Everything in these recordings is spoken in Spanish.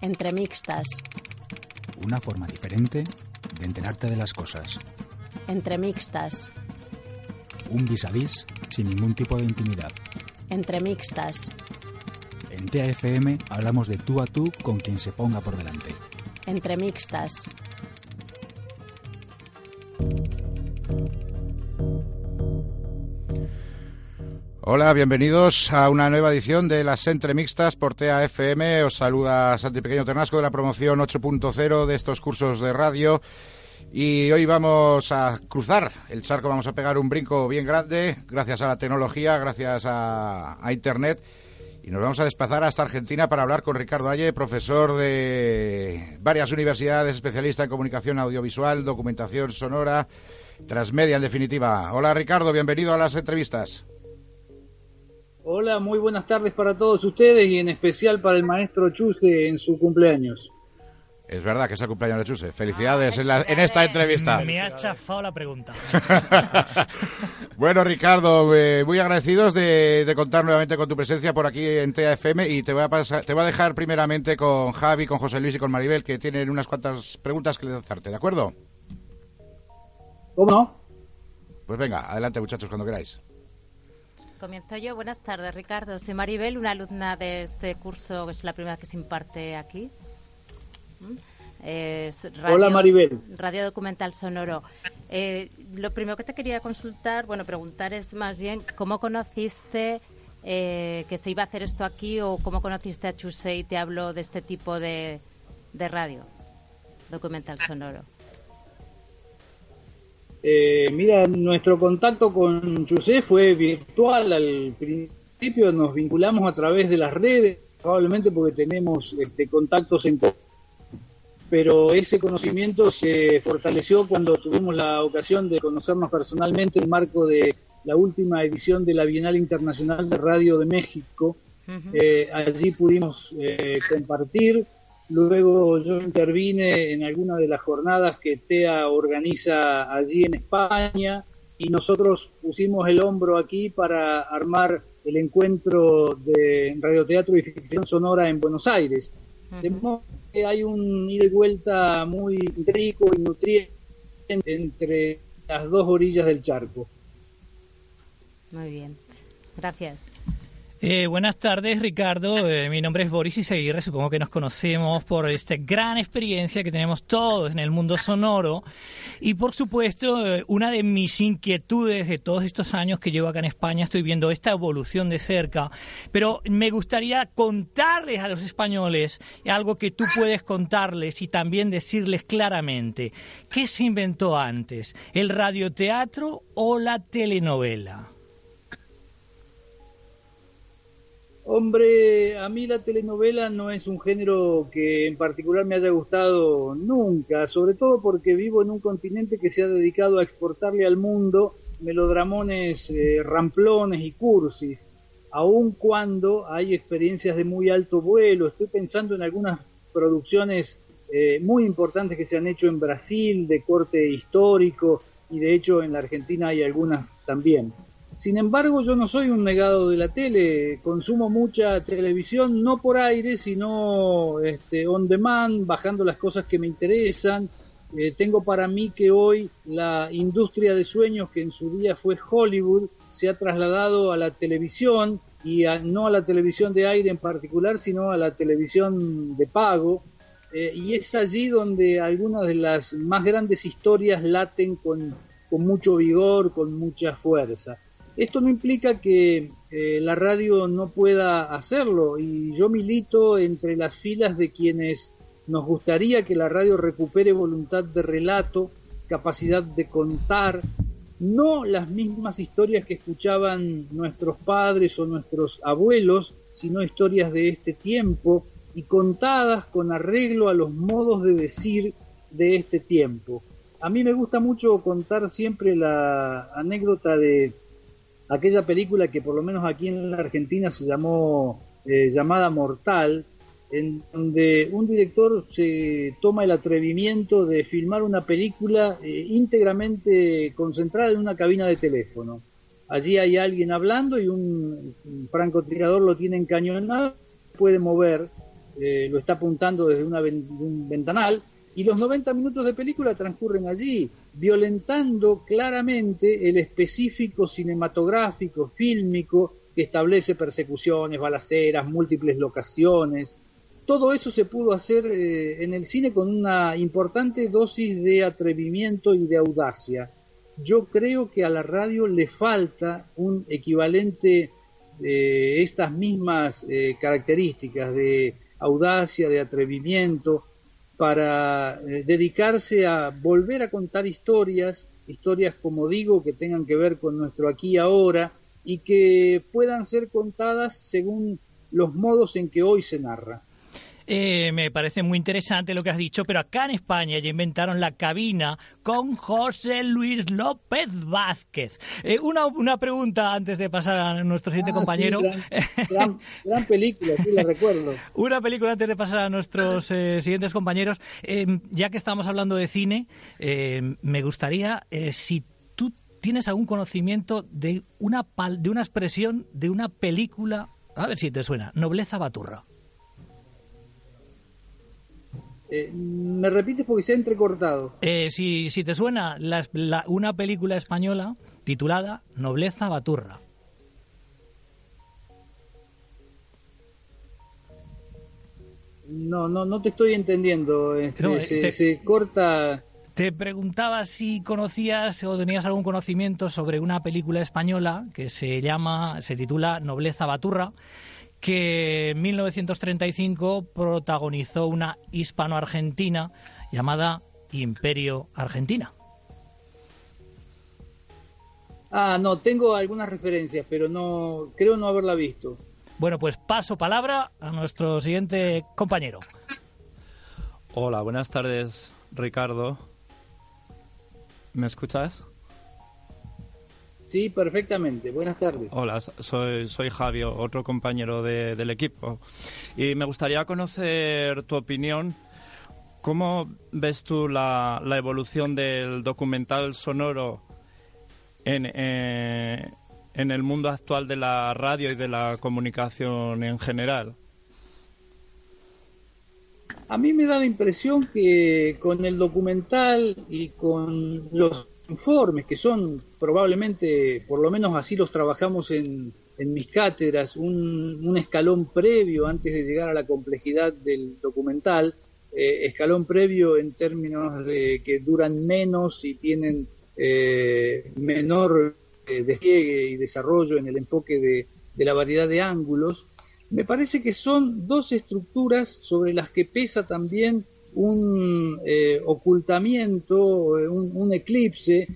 Entre mixtas. Una forma diferente de enterarte de las cosas. Entre mixtas. Un vis a vis sin ningún tipo de intimidad. Entre mixtas. En TAFM hablamos de tú a tú con quien se ponga por delante. Entre mixtas. Hola, bienvenidos a una nueva edición de las Entremixtas por TAFM. Os saluda Santi Pequeño Ternasco de la promoción 8.0 de estos cursos de radio. Y hoy vamos a cruzar el charco, vamos a pegar un brinco bien grande, gracias a la tecnología, gracias a Internet. Y nos vamos a desplazar hasta Argentina para hablar con Ricardo Aye, profesor de varias universidades, especialista en comunicación audiovisual, documentación sonora, transmedia en definitiva. Hola Ricardo, bienvenido a las entrevistas. Hola, muy buenas tardes para todos ustedes y en especial para el maestro Chuse en su cumpleaños. Es verdad que es el cumpleaños de Chuse. Felicidades en esta entrevista. Me ha chafado la pregunta. Bueno, Ricardo, muy agradecidos de contar nuevamente con tu presencia por aquí en TAFM y te voy a dejar primeramente con Javi, con José Luis y con Maribel, que tienen unas cuantas preguntas que hacerte, ¿de acuerdo? ¿Cómo no? Pues venga, adelante muchachos, cuando queráis. Comienzo yo. Buenas tardes, Ricardo. Soy Maribel, una alumna de este curso, que es la primera que se imparte aquí. Hola, Maribel. Radio Documental Sonoro. Lo primero que te quería preguntar es más bien cómo conociste que se iba a hacer esto aquí, o cómo conociste a Chuse y te habló de este tipo de radio documental sonoro. Mira, nuestro contacto con Chuse fue virtual. Al principio nos vinculamos a través de las redes, probablemente porque tenemos contactos en común. Pero ese conocimiento se fortaleció cuando tuvimos la ocasión de conocernos personalmente en el marco de la última edición de la Bienal Internacional de Radio de México. Allí pudimos compartir. Luego yo intervine en alguna de las jornadas que TEA organiza allí en España y nosotros pusimos el hombro aquí para armar el encuentro de radioteatro y ficción sonora en Buenos Aires. De modo que hay un ida y vuelta muy rico y nutriente entre las dos orillas del charco. Muy bien, gracias. Buenas tardes, Ricardo. Mi nombre es Boris Izaguirre. Supongo que nos conocemos por esta gran experiencia que tenemos todos en el mundo sonoro. Y, por supuesto, una de mis inquietudes de todos estos años que llevo acá en España, estoy viendo esta evolución de cerca. Pero me gustaría contarles a los españoles algo que tú puedes contarles y también decirles claramente. ¿Qué se inventó antes, el radioteatro o la telenovela? Hombre, a mí la telenovela no es un género que en particular me haya gustado nunca, sobre todo porque vivo en un continente que se ha dedicado a exportarle al mundo melodramones ramplones y cursis, aun cuando hay experiencias de muy alto vuelo. Estoy pensando en algunas producciones muy importantes que se han hecho en Brasil, de corte histórico, y de hecho en la Argentina hay algunas también. Sin embargo, yo no soy un negado de la tele, consumo mucha televisión, no por aire, sino on demand, bajando las cosas que me interesan. Tengo para mí que hoy la industria de sueños, que en su día fue Hollywood, se ha trasladado a la televisión, y no a la televisión de aire en particular, sino a la televisión de pago. Y es allí donde algunas de las más grandes historias laten con mucho vigor, con mucha fuerza. Esto no implica que la radio no pueda hacerlo, y yo milito entre las filas de quienes nos gustaría que la radio recupere voluntad de relato, capacidad de contar, no las mismas historias que escuchaban nuestros padres o nuestros abuelos, sino historias de este tiempo y contadas con arreglo a los modos de decir de este tiempo. A mí me gusta mucho contar siempre la anécdota de aquella película que por lo menos aquí en la Argentina se llamó Llamada Mortal, en donde un director se toma el atrevimiento de filmar una película íntegramente concentrada en una cabina de teléfono. Allí hay alguien hablando y un francotirador lo tiene encañonado, puede mover, lo está apuntando desde un ventanal, y los 90 minutos de película transcurren allí, violentando claramente el específico cinematográfico, fílmico, que establece persecuciones, balaceras, múltiples locaciones. Todo eso se pudo hacer en el cine con una importante dosis de atrevimiento y de audacia. Yo creo que a la radio le falta un equivalente de estas mismas características de audacia, de atrevimiento, para dedicarse a volver a contar historias, como digo, que tengan que ver con nuestro aquí y ahora, y que puedan ser contadas según los modos en que hoy se narra. Me parece muy interesante lo que has dicho, pero acá en España ya inventaron la cabina con José Luis López Vázquez. Una pregunta antes de pasar a nuestro siguiente compañero. Sí, gran película, sí, la recuerdo. Una película antes de pasar a nuestros siguientes compañeros. Ya que estamos hablando de cine, me gustaría, si tú tienes algún conocimiento de una expresión de una película, a ver si te suena, Nobleza Baturra. ¿Me repites porque se ha entrecortado? Si te suena una película española titulada Nobleza Baturra. No te estoy entendiendo. Se corta. Te preguntaba si conocías o tenías algún conocimiento sobre una película española que se titula Nobleza Baturra, que en 1935 protagonizó una hispano-argentina llamada Imperio Argentina. No, tengo algunas referencias, pero creo no haberla visto. Bueno, pues paso palabra a nuestro siguiente compañero. Hola, buenas tardes, Ricardo. ¿Me escuchas? Sí, perfectamente. Buenas tardes. Hola, soy Javio, otro compañero del equipo. Y me gustaría conocer tu opinión. ¿Cómo ves tú la evolución del documental sonoro en el mundo actual de la radio y de la comunicación en general? A mí me da la impresión que con el documental y con los informes, que son probablemente, por lo menos así los trabajamos en mis cátedras, un escalón previo antes de llegar a la complejidad del documental, escalón previo en términos de que duran menos y tienen menor despliegue y desarrollo en el enfoque de la variedad de ángulos. Me parece que son dos estructuras sobre las que pesa también un ocultamiento, un eclipse,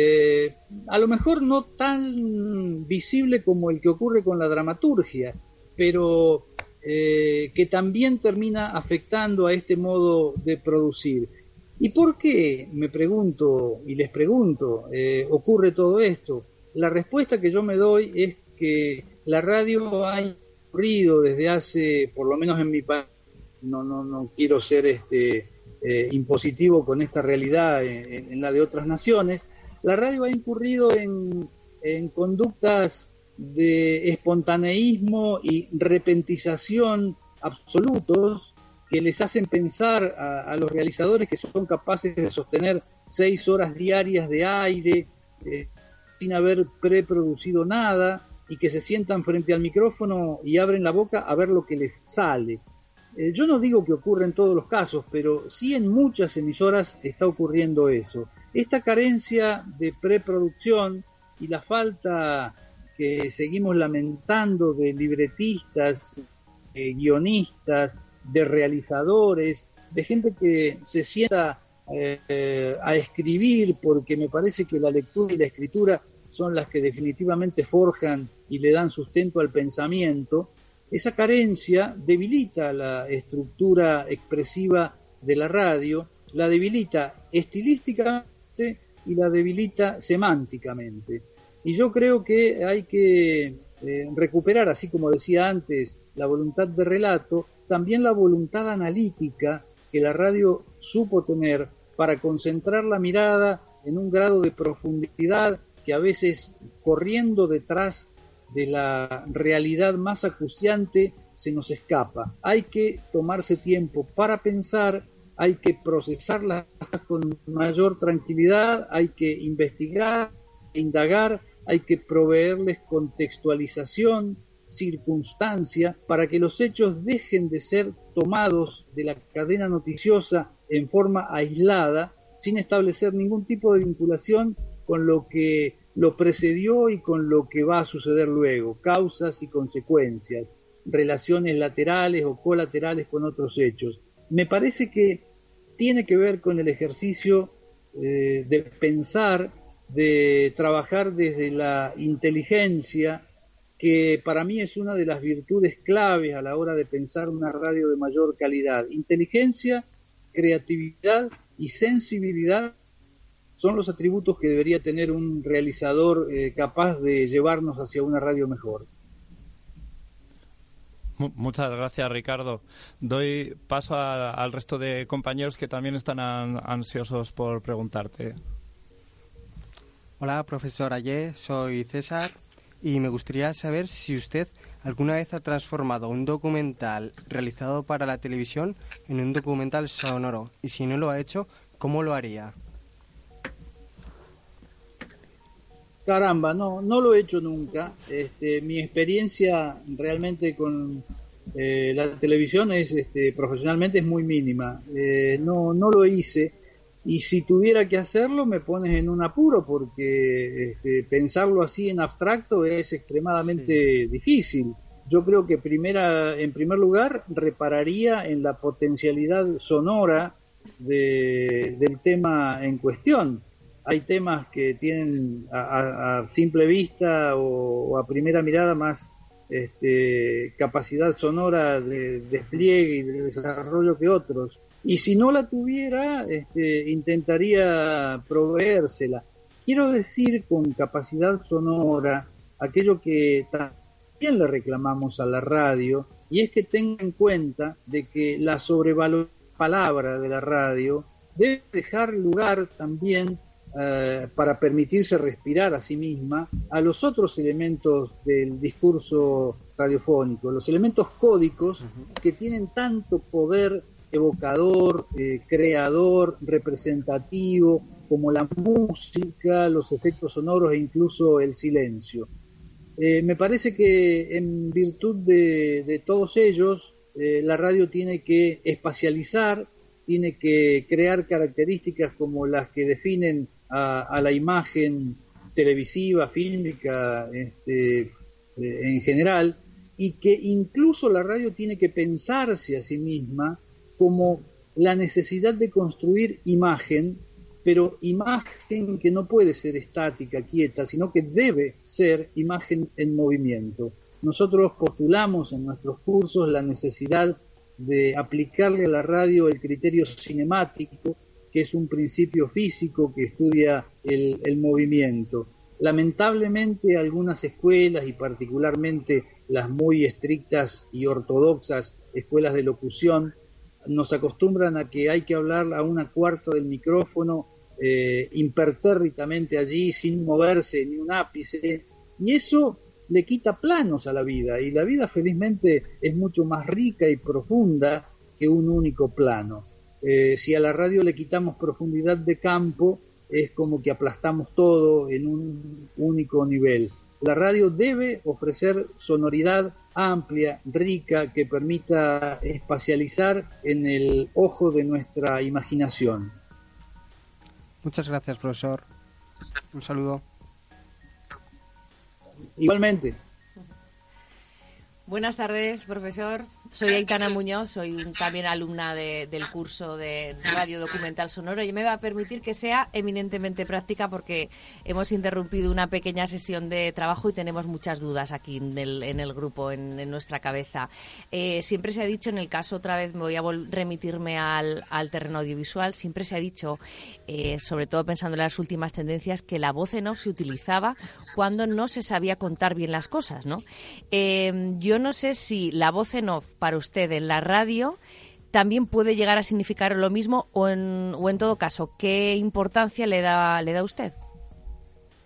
a lo mejor no tan visible como el que ocurre con la dramaturgia, pero que también termina afectando a este modo de producir. ¿Y por qué, me pregunto y les pregunto, ocurre todo esto? La respuesta que yo me doy es que la radio ha ocurrido desde hace, por lo menos en mi país, no quiero ser impositivo con esta realidad en la de otras naciones, la radio ha incurrido en conductas de espontaneísmo y repentización absolutos que les hacen pensar a los realizadores que son capaces de sostener 6 horas diarias de aire sin haber preproducido nada y que se sientan frente al micrófono y abren la boca a ver lo que les sale. Yo no digo que ocurra en todos los casos, pero sí en muchas emisoras está ocurriendo eso. Esta carencia de preproducción y la falta que seguimos lamentando de libretistas, guionistas, de realizadores, de gente que se sienta a escribir, porque me parece que la lectura y la escritura son las que definitivamente forjan y le dan sustento al pensamiento. Esa carencia debilita la estructura expresiva de la radio, la debilita estilísticamente y la debilita semánticamente. Y yo creo que hay que recuperar, así como decía antes, la voluntad de relato, también la voluntad analítica que la radio supo tener para concentrar la mirada en un grado de profundidad que a veces, corriendo detrás de la realidad más acuciante, se nos escapa. Hay que tomarse tiempo para pensar, hay que procesarlas con mayor tranquilidad, hay que investigar, indagar, hay que proveerles contextualización, circunstancia, para que los hechos dejen de ser tomados de la cadena noticiosa en forma aislada, sin establecer ningún tipo de vinculación con lo que lo precedió y con lo que va a suceder luego, causas y consecuencias, relaciones laterales o colaterales con otros hechos. Me parece que tiene que ver con el ejercicio de pensar, de trabajar desde la inteligencia, que para mí es una de las virtudes claves a la hora de pensar una radio de mayor calidad. Inteligencia, creatividad y sensibilidad son los atributos que debería tener un realizador capaz de llevarnos hacia una radio mejor. Muchas gracias, Ricardo. Doy paso al resto de compañeros que también están ansiosos por preguntarte. Hola, profesor Ayé, soy César y me gustaría saber si usted alguna vez ha transformado un documental realizado para la televisión en un documental sonoro, y si no lo ha hecho, ¿cómo lo haría? Caramba, no lo he hecho nunca. Mi experiencia realmente con la televisión es, profesionalmente es muy mínima. No lo hice, y si tuviera que hacerlo me pones en un apuro, porque pensarlo así en abstracto es extremadamente difícil. Yo creo que en primer lugar repararía en la potencialidad sonora del tema en cuestión. Hay temas que tienen a simple vista o a primera mirada más capacidad sonora de despliegue y de desarrollo que otros. Y si no la tuviera, intentaría proveérsela. Quiero decir con capacidad sonora aquello que también le reclamamos a la radio, y es que tenga en cuenta de que la sobrevalorada palabra de la radio debe dejar lugar también para permitirse respirar a sí misma a los otros elementos del discurso radiofónico, los elementos códicos que tienen tanto poder evocador, creador, representativo, como la música, los efectos sonoros e incluso el silencio. Me parece que en virtud de todos ellos, la radio tiene que espacializar, tiene que crear características como las que definen a la imagen televisiva, fílmica, en general, y que incluso la radio tiene que pensarse a sí misma como la necesidad de construir imagen, pero imagen que no puede ser estática, quieta, sino que debe ser imagen en movimiento. Nosotros postulamos en nuestros cursos la necesidad de aplicarle a la radio el criterio cinemático, que es un principio físico que estudia el movimiento. Lamentablemente algunas escuelas, y particularmente las muy estrictas y ortodoxas escuelas de locución, nos acostumbran a que hay que hablar a una cuarta del micrófono, impertérritamente allí, sin moverse ni un ápice, y eso le quita planos a la vida, y la vida felizmente es mucho más rica y profunda que un único plano. Si a la radio le quitamos profundidad de campo, es como que aplastamos todo en un único nivel. La radio debe ofrecer sonoridad amplia, rica, que permita espacializar en el ojo de nuestra imaginación. Muchas gracias, profesor. Un saludo. Igualmente. Buenas tardes, profesor. Soy Aitana Muñoz, soy también alumna del curso de Radio Documental Sonoro, y me va a permitir que sea eminentemente práctica porque hemos interrumpido una pequeña sesión de trabajo y tenemos muchas dudas aquí en el grupo, en nuestra cabeza. Siempre se ha dicho, en el caso, otra vez me voy a remitirme al terreno audiovisual, siempre se ha dicho, sobre todo pensando en las últimas tendencias, que la voz en off se utilizaba cuando no se sabía contar bien las cosas, ¿no? Yo no sé si la voz en off para usted en la radio también puede llegar a significar lo mismo, o en todo caso, ¿qué importancia le da usted?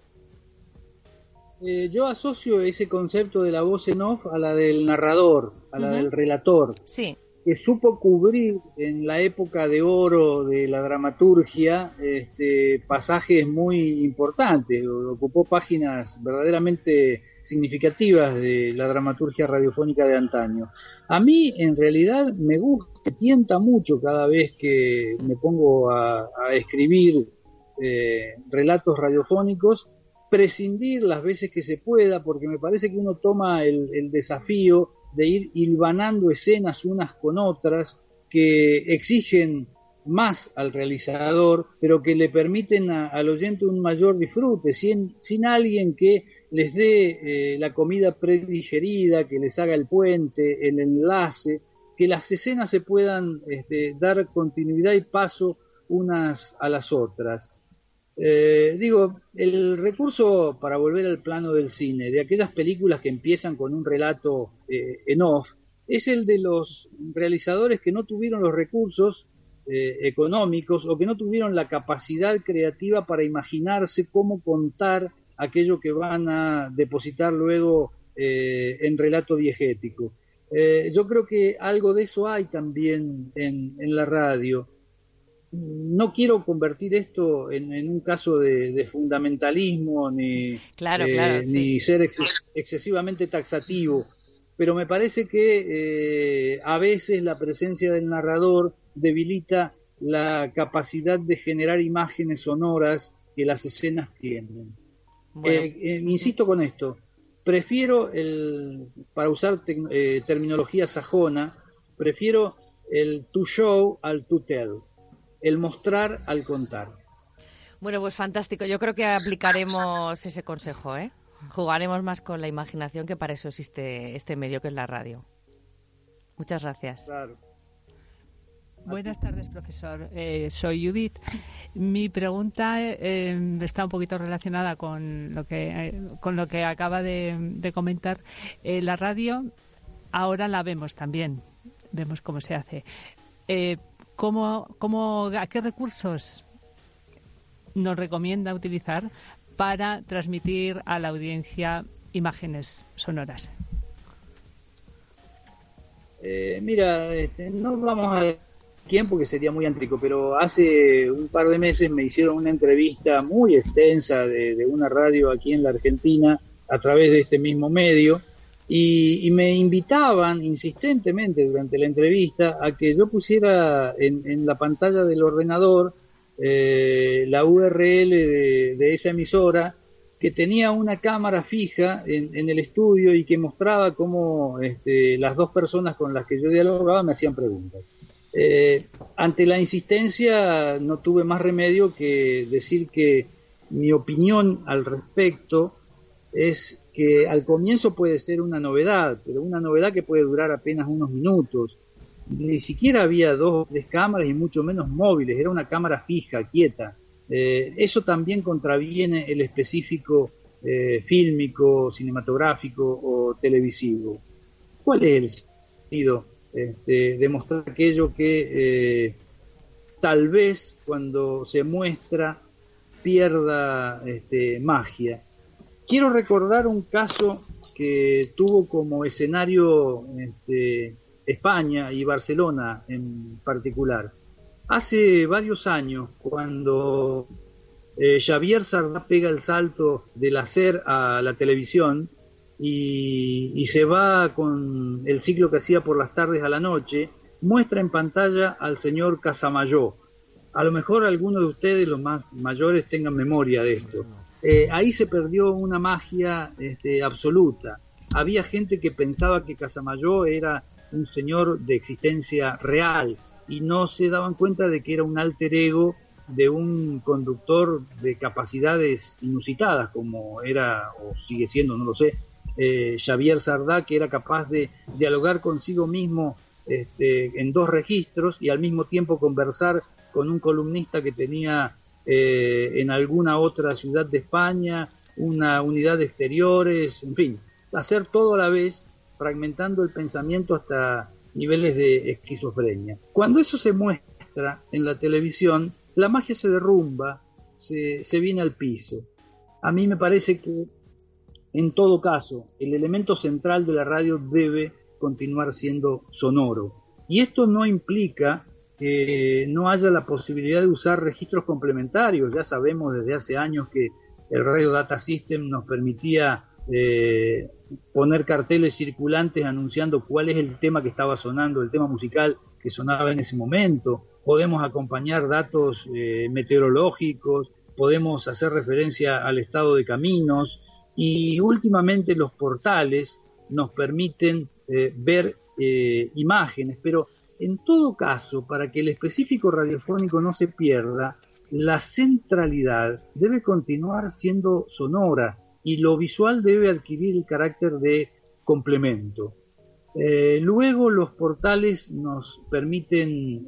Yo asocio ese concepto de la voz en off a la del narrador, a la del relator, Sí. que supo cubrir en la época de oro de la dramaturgia pasajes muy importantes, ocupó páginas verdaderamente significativas de la dramaturgia radiofónica de antaño. A mí en realidad me gusta, me tienta mucho cada vez que me pongo a escribir relatos radiofónicos, prescindir las veces que se pueda, porque me parece que uno toma el desafío de ir hilvanando escenas unas con otras que exigen más al realizador, pero que le permiten al oyente un mayor disfrute, sin alguien que les dé la comida predigerida, que les haga el puente, el enlace, que las escenas se puedan dar continuidad y paso unas a las otras. El recurso, para volver al plano del cine, de aquellas películas que empiezan con un relato en off, es el de los realizadores que no tuvieron los recursos económicos o que no tuvieron la capacidad creativa para imaginarse cómo contar aquello que van a depositar luego en relato diegético. Yo creo que algo de eso hay también en la radio. No quiero convertir esto en un caso de fundamentalismo ni ser excesivamente taxativo, pero me parece que a veces la presencia del narrador debilita la capacidad de generar imágenes sonoras que las escenas tienen. Insisto con esto, prefiero para usar terminología sajona, prefiero el to show al to tell, el mostrar al contar. Bueno, pues fantástico. Yo creo que aplicaremos ese consejo, ¿eh? Jugaremos más con la imaginación, que para eso existe este medio que es la radio. Muchas gracias. Claro. Buenas tardes, profesor. Soy Judith. Mi pregunta está un poquito relacionada con lo que acaba de comentar. La radio ahora la vemos también. Vemos cómo se hace. ¿A qué recursos nos recomienda utilizar para transmitir a la audiencia imágenes sonoras? Mira, no vamos a quién porque sería muy antico, pero hace un par de meses me hicieron una entrevista muy extensa de una radio aquí en la Argentina a través de este mismo medio. Y me invitaban insistentemente durante la entrevista a que yo pusiera en la pantalla del ordenador la URL de esa emisora, que tenía una cámara fija en el estudio y que mostraba cómo las dos personas con las que yo dialogaba me hacían preguntas. Ante la insistencia no tuve más remedio que decir que mi opinión al respecto es que al comienzo puede ser una novedad, pero una novedad que puede durar apenas unos minutos. Ni siquiera había 2 o 3 cámaras y mucho menos móviles, era una cámara fija, quieta. Eso también contraviene el específico fílmico, cinematográfico o televisivo. ¿Cuál es el sentido de mostrar aquello que tal vez cuando se muestra pierda magia? Quiero recordar un caso que tuvo como escenario España y Barcelona en particular. Hace varios años, cuando Javier Sardá pega el salto del hacer a la televisión y se va con el ciclo que hacía por las tardes a la noche, muestra en pantalla al señor Casamayó. A lo mejor algunos de ustedes, los más mayores, tengan memoria de esto. Ahí se perdió una magia absoluta. Había gente que pensaba que Casamayó era un señor de existencia real y no se daban cuenta de que era un alter ego de un conductor de capacidades inusitadas, como era o sigue siendo, no lo sé, Javier Sardá, que era capaz de dialogar consigo mismo en 2 registros y al mismo tiempo conversar con un columnista que tenía en alguna otra ciudad de España, una unidad de exteriores, en fin, hacer todo a la vez, fragmentando el pensamiento hasta niveles de esquizofrenia. Cuando eso se muestra en la televisión, la magia se derrumba, se viene al piso. A mí me parece que, en todo caso, el elemento central de la radio debe continuar siendo sonoro. Y esto no implica que no haya la posibilidad de usar registros complementarios. Ya sabemos desde hace años que el Radio Data System nos permitía poner carteles circulantes anunciando cuál es el tema que estaba sonando, el tema musical que sonaba en ese momento. Podemos acompañar datos meteorológicos, podemos hacer referencia al estado de caminos, y últimamente los portales nos permiten ver imágenes, pero en todo caso, para que el específico radiofónico no se pierda, la centralidad debe continuar siendo sonora y lo visual debe adquirir el carácter de complemento. Luego los portales nos permiten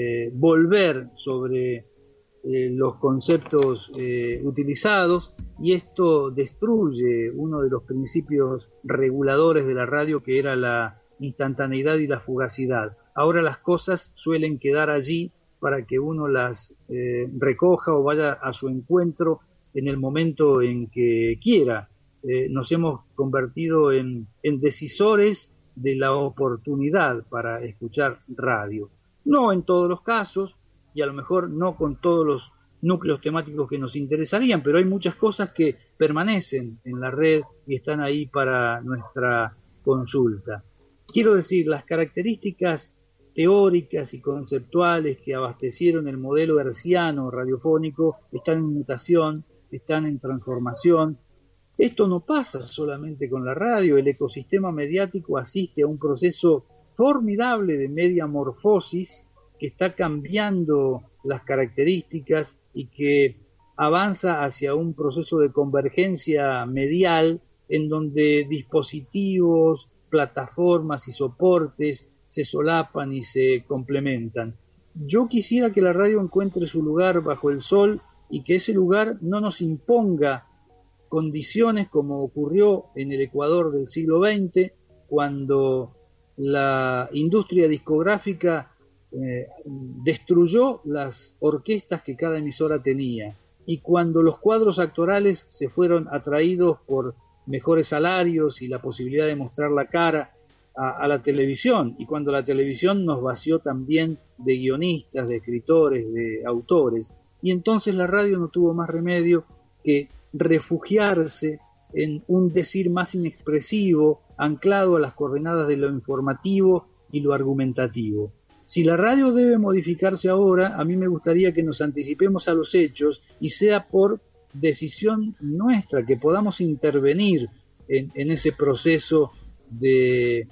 volver sobre los conceptos utilizados, y esto destruye uno de los principios reguladores de la radio, que era la instantaneidad y la fugacidad. Ahora las cosas suelen quedar allí para que uno las recoja o vaya a su encuentro en el momento en que quiera. Nos hemos convertido en decisores de la oportunidad para escuchar radio. No en todos los casos, y a lo mejor no con todos los núcleos temáticos que nos interesarían, pero hay muchas cosas que permanecen en la red y están ahí para nuestra consulta. Quiero decir, las características teóricas y conceptuales que abastecieron el modelo hertziano radiofónico están en mutación, están en transformación. Esto no pasa solamente con la radio. El ecosistema mediático asiste a un proceso formidable de mediamorfosis que está cambiando las características y que avanza hacia un proceso de convergencia medial en donde dispositivos, plataformas y soportes se solapan y se complementan. Yo quisiera que la radio encuentre su lugar bajo el sol y que ese lugar no nos imponga condiciones como ocurrió en el Ecuador del siglo XX, cuando la industria discográfica destruyó las orquestas que cada emisora tenía, y cuando los cuadros actorales se fueron atraídos por mejores salarios y la posibilidad de mostrar la cara a la televisión, y cuando la televisión nos vació también de guionistas, de escritores, de autores, y entonces la radio no tuvo más remedio que refugiarse en un decir más inexpresivo, anclado a las coordenadas de lo informativo y lo argumentativo. Si la radio debe modificarse ahora, a mí me gustaría que nos anticipemos a los hechos y sea por decisión nuestra, que podamos intervenir en ese proceso de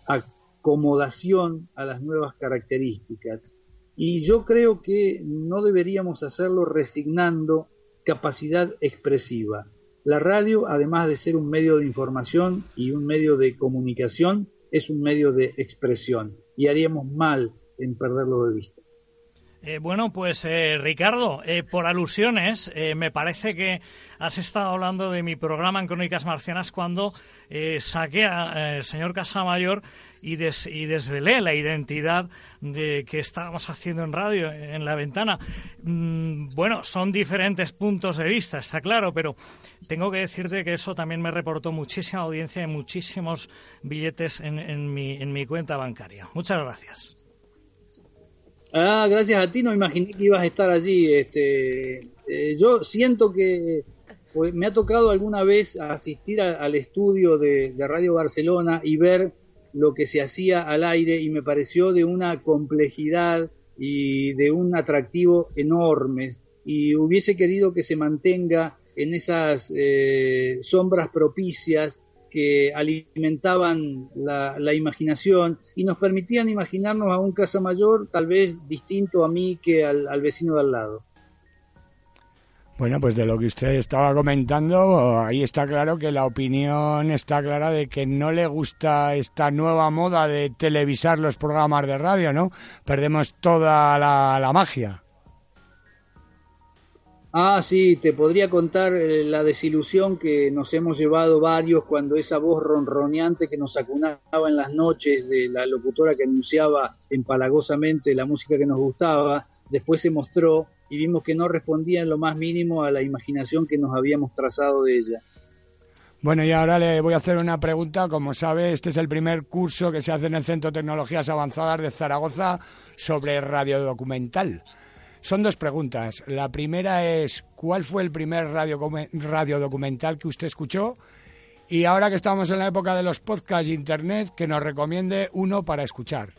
acomodación a las nuevas características. Y yo creo que no deberíamos hacerlo resignando capacidad expresiva. La radio, además de ser un medio de información y un medio de comunicación, es un medio de expresión, y haríamos mal en perderlo de vista. Bueno, pues Ricardo, por alusiones, me parece que has estado hablando de mi programa en Crónicas Marcianas cuando saqué al señor Casamayor y desvelé la identidad de que estábamos haciendo en radio, en La Ventana. Bueno, son diferentes puntos de vista, está claro, pero tengo que decirte que eso también me reportó muchísima audiencia y muchísimos billetes en mi cuenta bancaria. Muchas gracias. Gracias a ti, no imaginé que ibas a estar allí. Yo siento que pues, me ha tocado alguna vez asistir al estudio de Radio Barcelona y ver lo que se hacía al aire, y me pareció de una complejidad y de un atractivo enorme, y hubiese querido que se mantenga en esas sombras propicias que alimentaban la imaginación y nos permitían imaginarnos a un Casamayor tal vez distinto a mí que al vecino de al lado. Bueno, pues de lo que usted estaba comentando, ahí está claro que la opinión está clara de que no le gusta esta nueva moda de televisar los programas de radio, ¿no? Perdemos toda la magia. Sí, te podría contar la desilusión que nos hemos llevado varios cuando esa voz ronroneante que nos acunaba en las noches de la locutora que anunciaba empalagosamente la música que nos gustaba, después se mostró y vimos que no respondía en lo más mínimo a la imaginación que nos habíamos trazado de ella. Bueno, y ahora le voy a hacer una pregunta. Como sabe, este es el primer curso que se hace en el Centro de Tecnologías Avanzadas de Zaragoza sobre radiodocumental. Son dos preguntas. La primera es, ¿cuál fue el primer radiodocumental que usted escuchó? Y ahora que estamos en la época de los podcasts y internet, que nos recomiende uno para escuchar.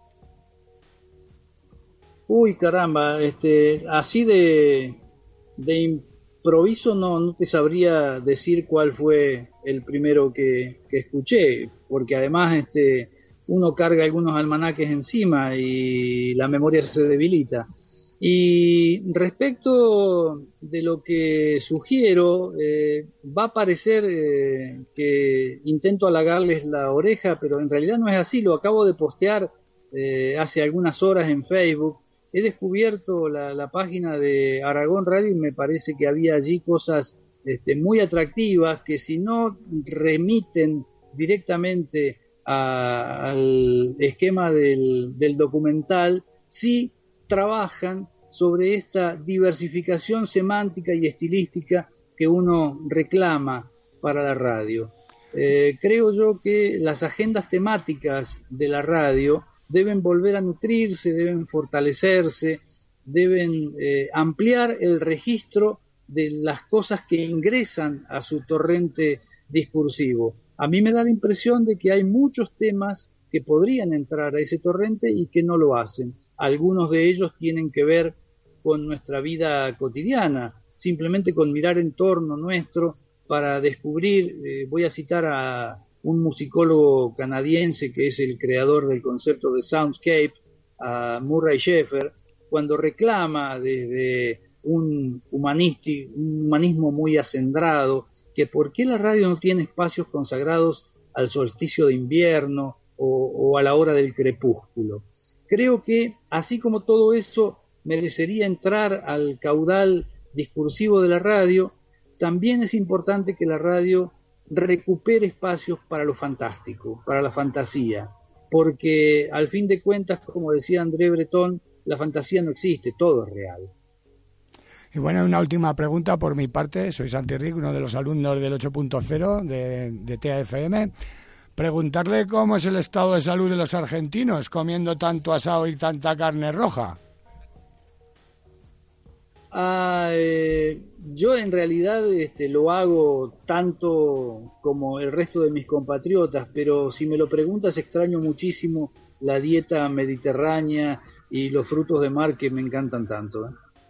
Uy, caramba, así de improviso no te sabría decir cuál fue el primero que escuché, porque además uno carga algunos almanaques encima y la memoria se debilita. Y respecto de lo que sugiero, va a parecer que intento halagarles la oreja, pero en realidad no es así. Lo acabo de postear hace algunas horas en Facebook. He descubierto la página de Aragón Radio y me parece que había allí cosas muy atractivas que, si no remiten directamente al esquema del documental, sí trabajan sobre esta diversificación semántica y estilística que uno reclama para la radio. Creo yo que las agendas temáticas de la radio deben volver a nutrirse, deben fortalecerse, deben ampliar el registro de las cosas que ingresan a su torrente discursivo. A mí me da la impresión de que hay muchos temas que podrían entrar a ese torrente y que no lo hacen. Algunos de ellos tienen que ver con nuestra vida cotidiana, simplemente con mirar en torno nuestro para descubrir, voy a citar a un musicólogo canadiense que es el creador del concepto de soundscape, a Murray Schafer, cuando reclama desde un humanismo muy acendrado que por qué la radio no tiene espacios consagrados al solsticio de invierno o a la hora del crepúsculo. Creo que, así como todo eso merecería entrar al caudal discursivo de la radio, también es importante que la radio recupere espacios para lo fantástico, para la fantasía, porque al fin de cuentas, como decía André Breton, la fantasía no existe, todo es real. Y bueno, una última pregunta por mi parte. Soy Santi Ric, uno de los alumnos del 8.0 de TAFM. Preguntarle cómo es el estado de salud de los argentinos comiendo tanto asado y tanta carne roja. Yo en realidad lo hago tanto como el resto de mis compatriotas, pero si me lo preguntas, extraño muchísimo la dieta mediterránea y los frutos de mar que me encantan tanto.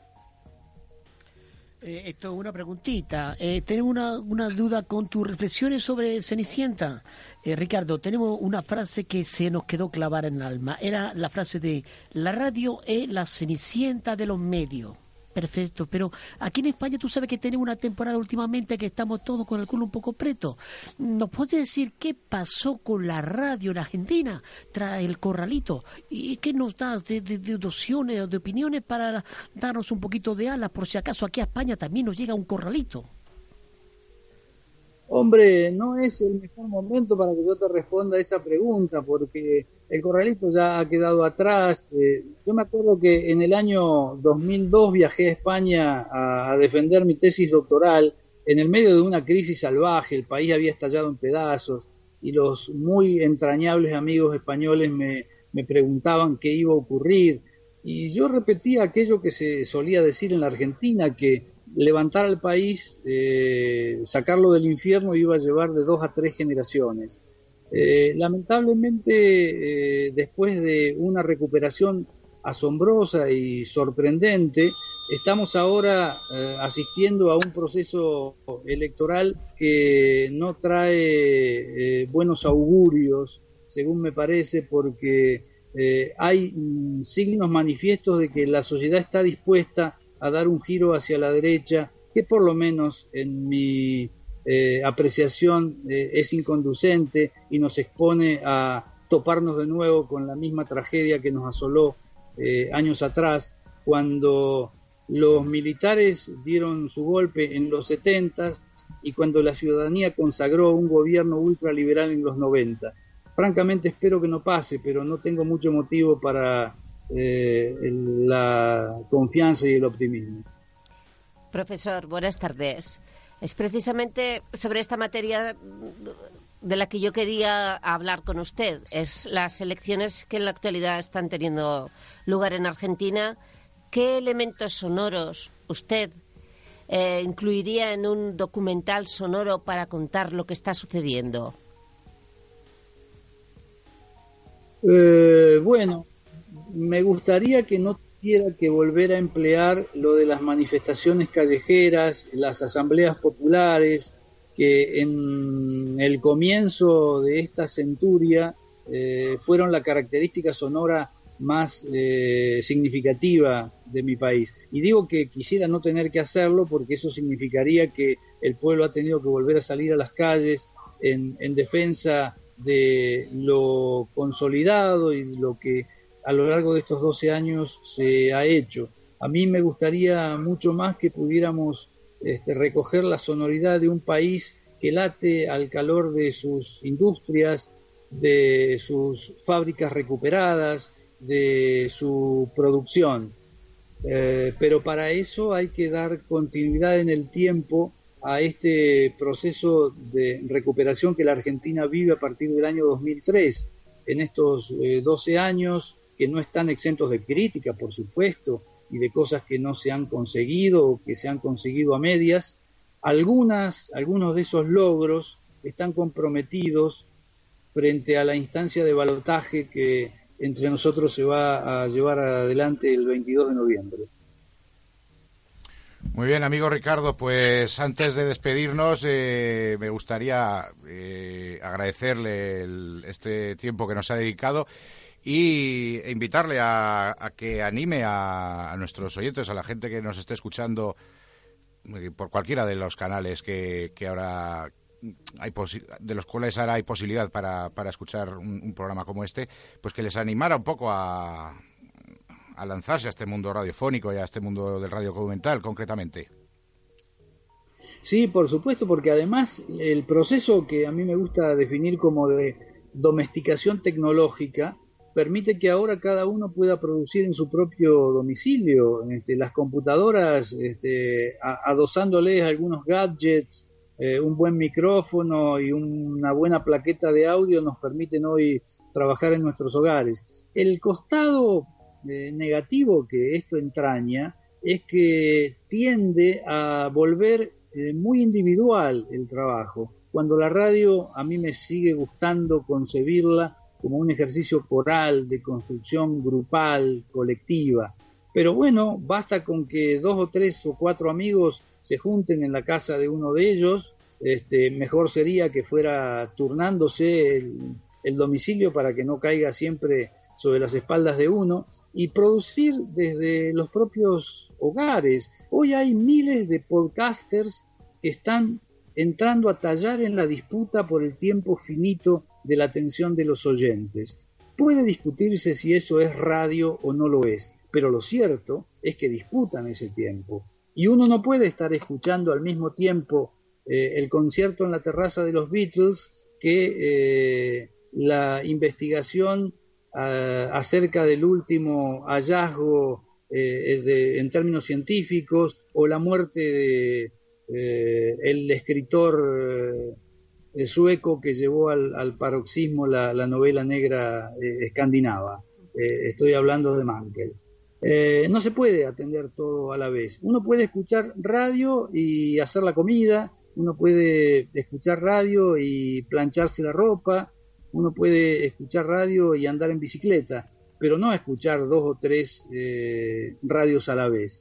Esto es una preguntita. Tenemos una duda con tus reflexiones sobre Cenicienta. Ricardo, tenemos una frase que se nos quedó clavada en el alma. Era la frase de: la radio es la Cenicienta de los medios. Perfecto, pero aquí en España tú sabes que tenemos una temporada últimamente que estamos todos con el culo un poco preto. ¿Nos puedes decir qué pasó con la radio en Argentina tras el corralito? ¿Y qué nos das de opciones o de opiniones para darnos un poquito de alas por si acaso aquí a España también nos llega un corralito? Hombre, no es el mejor momento para que yo te responda a esa pregunta, porque el corralito ya ha quedado atrás. Yo me acuerdo que en el año 2002 viajé a España a defender mi tesis doctoral en el medio de una crisis salvaje. El país había estallado en pedazos y los muy entrañables amigos españoles me preguntaban qué iba a ocurrir. Y yo repetía aquello que se solía decir en la Argentina, que levantar al país, sacarlo del infierno, iba a llevar de 2 a 3 generaciones. Lamentablemente, después de una recuperación asombrosa y sorprendente, estamos ahora asistiendo a un proceso electoral que no trae buenos augurios, según me parece, porque hay signos manifiestos de que la sociedad está dispuesta a dar un giro hacia la derecha, que por lo menos en mi apreciación es inconducente y nos expone a toparnos de nuevo con la misma tragedia que nos asoló años atrás, cuando los militares dieron su golpe en los 70 y cuando la ciudadanía consagró un gobierno ultraliberal en los 90. Francamente espero que no pase, pero no tengo mucho motivo para la confianza y el optimismo. Profesor, buenas tardes. Es precisamente sobre esta materia de la que yo quería hablar con usted. Es las elecciones que en la actualidad están teniendo lugar en Argentina. ¿Qué elementos sonoros usted incluiría en un documental sonoro para contar lo que está sucediendo? Bueno, me gustaría que no tuviera que volver a emplear lo de las manifestaciones callejeras, las asambleas populares, que en el comienzo de esta centuria fueron la característica sonora más significativa de mi país. Y digo que quisiera no tener que hacerlo porque eso significaría que el pueblo ha tenido que volver a salir a las calles en defensa de lo consolidado y lo que a lo largo de estos 12 años se ha hecho. A mí me gustaría mucho más que pudiéramos recoger la sonoridad de un país que late al calor de sus industrias, de sus fábricas recuperadas, de su producción. Pero para eso hay que dar continuidad en el tiempo a este proceso de recuperación que la Argentina vive a partir del año 2003. En estos 12 años, que no están exentos de crítica, por supuesto, y de cosas que no se han conseguido o que se han conseguido a medias, algunos de esos logros están comprometidos frente a la instancia de balotaje que entre nosotros se va a llevar adelante el 22 de noviembre. Muy bien, amigo Ricardo, pues antes de despedirnos me gustaría agradecerle este tiempo que nos ha dedicado e invitarle a que anime a nuestros oyentes, a la gente que nos esté escuchando por cualquiera de los canales que ahora de los cuales ahora hay posibilidad para escuchar un programa como este, pues que les animara un poco a lanzarse a este mundo radiofónico y a este mundo del radio documental, concretamente. Sí, por supuesto, porque además el proceso que a mí me gusta definir como de domesticación tecnológica permite que ahora cada uno pueda producir en su propio domicilio. Las computadoras, adosándoles algunos gadgets, un buen micrófono y una buena plaqueta de audio nos permiten hoy trabajar en nuestros hogares. El costado negativo que esto entraña es que tiende a volver muy individual el trabajo, cuando la radio a mí me sigue gustando concebirla como un ejercicio coral de construcción grupal, colectiva. Pero bueno, basta con que 2 o 3 o 4 amigos se junten en la casa de uno de ellos, mejor sería que fuera turnándose el domicilio para que no caiga siempre sobre las espaldas de uno, y producir desde los propios hogares. Hoy hay miles de podcasters que están entrando a tallar en la disputa por el tiempo finito de la atención de los oyentes. Puede discutirse si eso es radio o no lo es, pero lo cierto es que disputan ese tiempo. Y uno no puede estar escuchando al mismo tiempo el concierto en la terraza de los Beatles que la investigación acerca del último hallazgo en términos científicos, o la muerte de el escritor sueco que llevó al paroxismo la novela negra escandinava. Estoy hablando de Mankell. No se puede atender todo a la vez. Uno puede escuchar radio y hacer la comida, uno puede escuchar radio y plancharse la ropa, uno puede escuchar radio y andar en bicicleta, pero no escuchar 2 o 3 radios a la vez.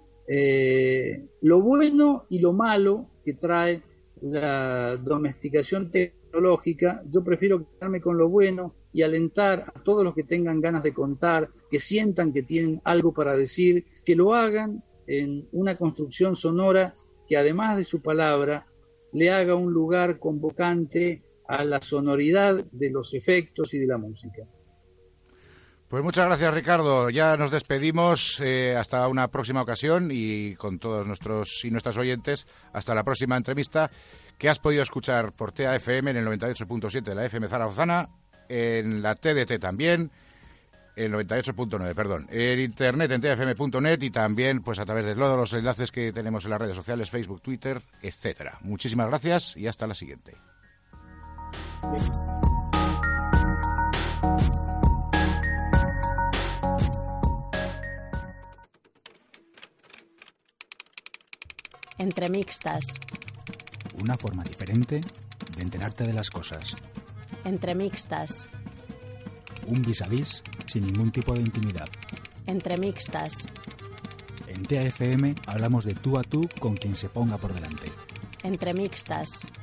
Lo bueno y lo malo que trae la domesticación tecnológica, yo prefiero quedarme con lo bueno y alentar a todos los que tengan ganas de contar, que sientan que tienen algo para decir, que lo hagan en una construcción sonora que además de su palabra le haga un lugar convocante a la sonoridad de los efectos y de la música. Pues muchas gracias, Ricardo. Ya nos despedimos hasta una próxima ocasión, y con todos nuestros y nuestras oyentes hasta la próxima entrevista, que has podido escuchar por TAFM en el 98.7 de la FM zaragozana, en la TDT también, El 98.9, perdón. En internet, en tfm.net y también pues a través de todos los enlaces que tenemos en las redes sociales, Facebook, Twitter, etcétera. Muchísimas gracias y hasta la siguiente. Entre mixtas. Una forma diferente de enterarte de las cosas. Entre mixtas. Un vis a vis sin ningún tipo de intimidad. Entre mixtas. En TAFM hablamos de tú a tú con quien se ponga por delante. Entre mixtas.